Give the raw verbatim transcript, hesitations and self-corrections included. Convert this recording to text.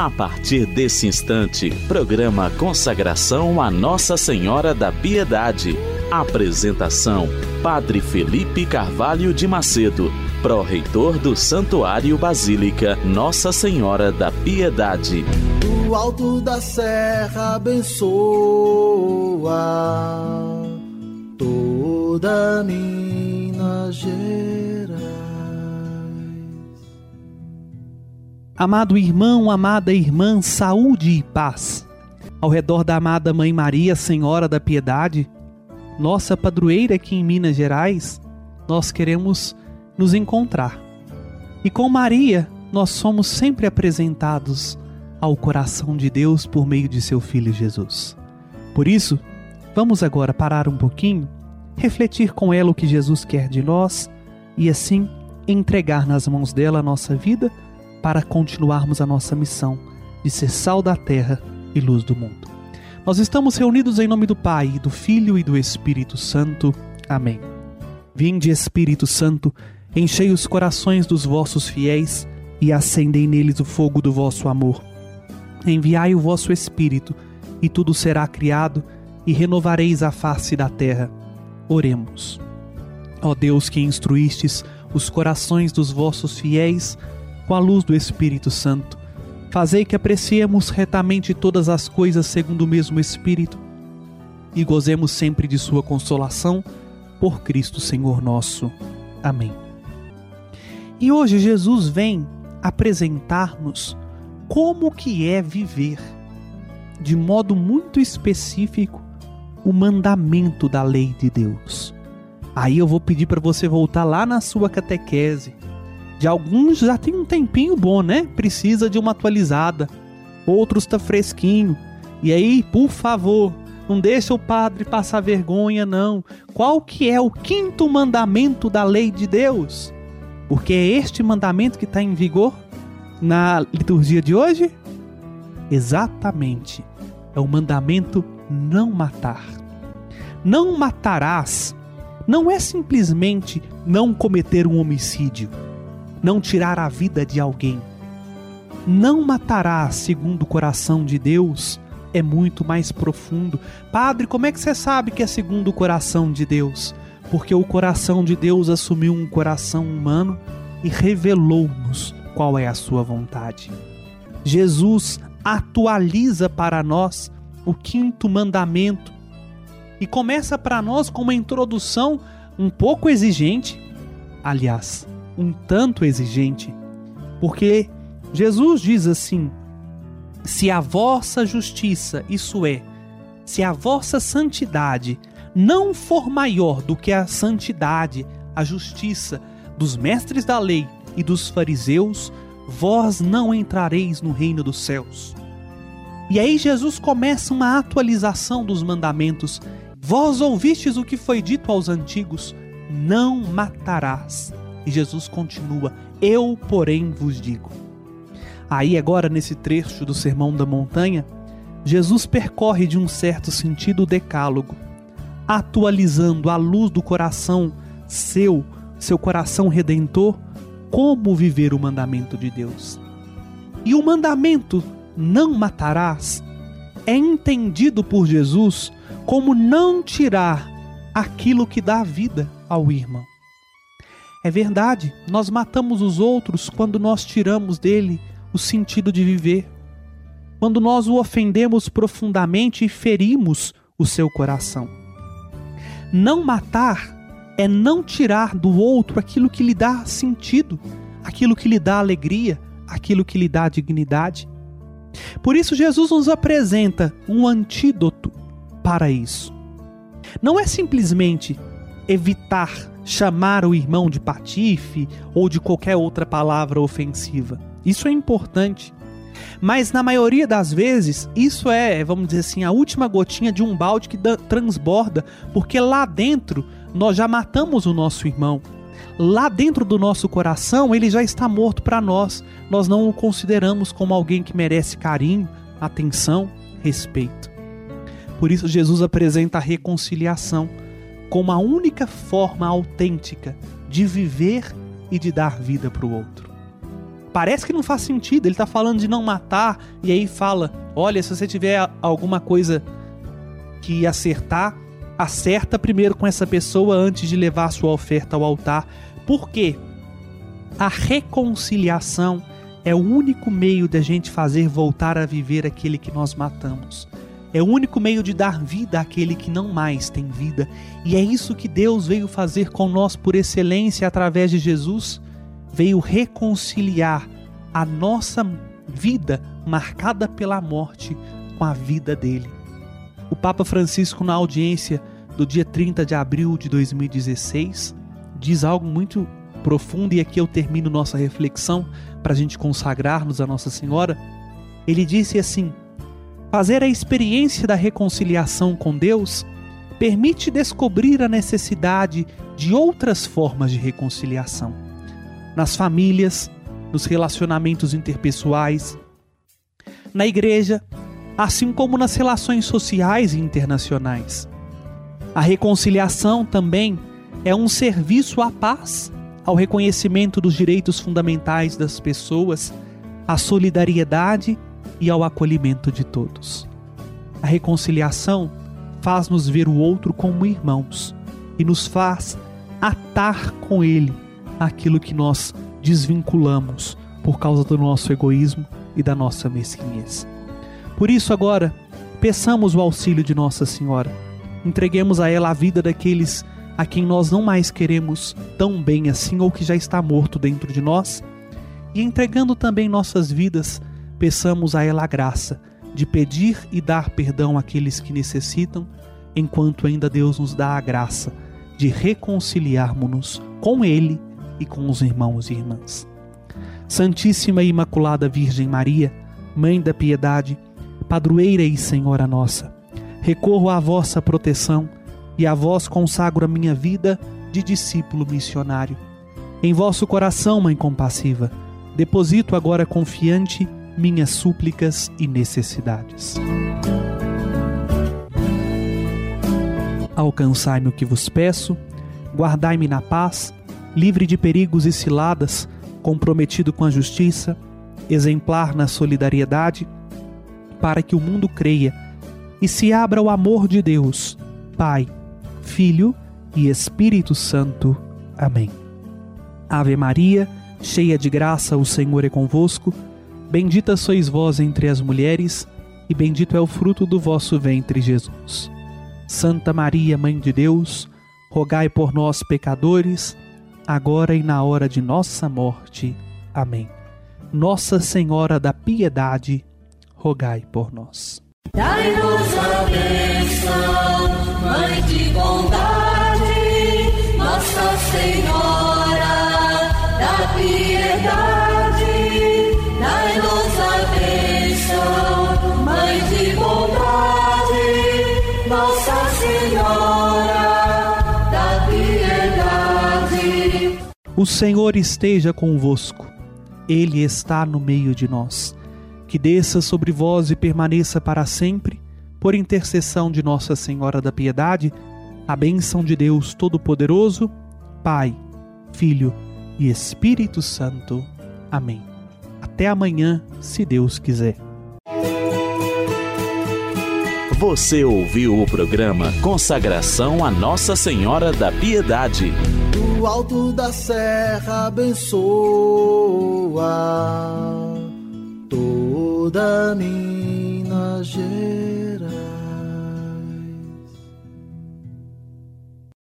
A partir desse instante, programa Consagração a Nossa Senhora da Piedade. Apresentação: Padre Felipe Carvalho de Macedo, pró-reitor do Santuário Basílica Nossa Senhora da Piedade. Do alto da serra abençoa toda Minas Gerais. Amado irmão, amada irmã, saúde e paz. Ao redor da amada Mãe Maria, Senhora da Piedade, nossa padroeira aqui em Minas Gerais, nós queremos nos encontrar. E com Maria, nós somos sempre apresentados ao coração de Deus por meio de seu Filho Jesus. Por isso, vamos agora parar um pouquinho, refletir com ela o que Jesus quer de nós e assim entregar nas mãos dela a nossa vida para continuarmos a nossa missão de ser sal da terra e luz do mundo. Nós estamos reunidos em nome do Pai, do Filho e do Espírito Santo. Amém. Vinde, Espírito Santo, enchei os corações dos vossos fiéis e acendei neles o fogo do vosso amor. Enviai o vosso Espírito, e tudo será criado, e renovareis a face da terra. Oremos. Ó Deus, que instruístes os corações dos vossos fiéis com a luz do Espírito Santo, fazei que apreciemos retamente todas as coisas segundo o mesmo Espírito e gozemos sempre de sua consolação, por Cristo Senhor nosso. Amém. E hoje Jesus vem apresentar-nos como que é viver, de modo muito específico, o mandamento da lei de Deus. Aí eu vou pedir para você voltar lá na sua catequese. De alguns já tem um tempinho bom, né? Precisa de uma atualizada. Outros tá fresquinho. E aí, por favor, não deixa o padre passar vergonha, não. Qual que é o quinto mandamento da lei de Deus? Porque é este mandamento que está em vigor na liturgia de hoje? Exatamente. É o mandamento não matar. Não matarás não é simplesmente não cometer um homicídio, não tirar a vida de alguém. Não matarás, segundo o coração de Deus, é muito mais profundo. Padre, como é que você sabe que é segundo o coração de Deus? Porque o coração de Deus assumiu um coração humano e revelou-nos qual é a sua vontade. Jesus atualiza para nós o quinto mandamento e começa para nós com uma introdução um pouco exigente, aliás, um tanto exigente, porque Jesus diz assim: se a vossa justiça, isso é, se a vossa santidade não for maior do que a santidade, a justiça dos mestres da lei e dos fariseus, vós não entrareis no reino dos céus. E aí Jesus começa uma atualização dos mandamentos. Vós ouvistes o que foi dito aos antigos: não matarás. E Jesus continua: eu, porém, vos digo. Aí agora, nesse trecho do Sermão da Montanha, Jesus percorre de um certo sentido o decálogo, atualizando à luz do coração seu, seu coração redentor, como viver o mandamento de Deus. E o mandamento não matarás é entendido por Jesus como não tirar aquilo que dá vida ao irmão. É verdade, nós matamos os outros quando nós tiramos dele o sentido de viver, quando nós o ofendemos profundamente e ferimos o seu coração. Não matar é não tirar do outro aquilo que lhe dá sentido, aquilo que lhe dá alegria, aquilo que lhe dá dignidade. Por isso Jesus nos apresenta um antídoto para isso. Não é simplesmente evitar chamar o irmão de patife ou de qualquer outra palavra ofensiva. Isso é importante. Mas na maioria das vezes, isso é, vamos dizer assim, a última gotinha de um balde que transborda, porque lá dentro nós já matamos o nosso irmão. Lá dentro do nosso coração ele já está morto para nós. Nós não o consideramos como alguém que merece carinho, atenção, respeito. Por isso Jesus apresenta a reconciliação como a única forma autêntica de viver e de dar vida para o outro. Parece que não faz sentido, ele está falando de não matar, e aí fala, olha, se você tiver alguma coisa que acertar, acerta primeiro com essa pessoa antes de levar a sua oferta ao altar. Por quê? A reconciliação é o único meio da gente fazer voltar a viver aquele que nós matamos. É o único meio de dar vida àquele que não mais tem vida. E é isso que Deus veio fazer com nós por excelência através de Jesus. Veio reconciliar a nossa vida marcada pela morte com a vida dele. O Papa Francisco, na audiência do dia trinta de abril de dois mil e dezesseis, diz algo muito profundo, e aqui eu termino nossa reflexão para a gente consagrar-nos a Nossa Senhora. Ele disse assim: fazer a experiência da reconciliação com Deus permite descobrir a necessidade de outras formas de reconciliação. Nas famílias, nos relacionamentos interpessoais, na igreja, assim como nas relações sociais e internacionais. A reconciliação também é um serviço à paz, ao reconhecimento dos direitos fundamentais das pessoas, à solidariedade e ao acolhimento de todos. A reconciliação faz-nos ver o outro como irmãos e nos faz atar com ele aquilo que nós desvinculamos por causa do nosso egoísmo e da nossa mesquinhez. Por isso agora, peçamos o auxílio de Nossa Senhora. Entreguemos a ela a vida daqueles a quem nós não mais queremos tão bem assim, ou que já está morto dentro de nós. E entregando também nossas vidas, peçamos a ela a graça de pedir e dar perdão àqueles que necessitam, enquanto ainda Deus nos dá a graça de reconciliarmos-nos com Ele e com os irmãos e irmãs. Santíssima e Imaculada Virgem Maria, Mãe da Piedade, Padroeira e Senhora nossa, recorro à vossa proteção e a vós consagro a minha vida de discípulo missionário. Em vosso coração, Mãe compassiva, deposito agora confiante minhas súplicas e necessidades. Alcançai-me o que vos peço, guardai-me na paz, livre de perigos e ciladas, comprometido com a justiça, exemplar na solidariedade, para que o mundo creia e se abra o amor de Deus, Pai, Filho e Espírito Santo. Amém. Ave Maria, cheia de graça, o Senhor é convosco. Bendita sois vós entre as mulheres, e bendito é o fruto do vosso ventre, Jesus. Santa Maria, Mãe de Deus, rogai por nós, pecadores, agora e na hora de nossa morte. Amém. Nossa Senhora da Piedade, rogai por nós. Dai-nos a bênção, Mãe de bondade, Nossa Senhora da Piedade. Dai-nos a bênção, Mãe de bondade, Nossa Senhora da Piedade. O Senhor esteja convosco, Ele está no meio de nós. Que desça sobre vós e permaneça para sempre, por intercessão de Nossa Senhora da Piedade, a bênção de Deus Todo-Poderoso, Pai, Filho e Espírito Santo. Amém. Até amanhã, se Deus quiser. Você ouviu o programa Consagração a Nossa Senhora da Piedade. Do alto da serra abençoa toda Minas Gerais.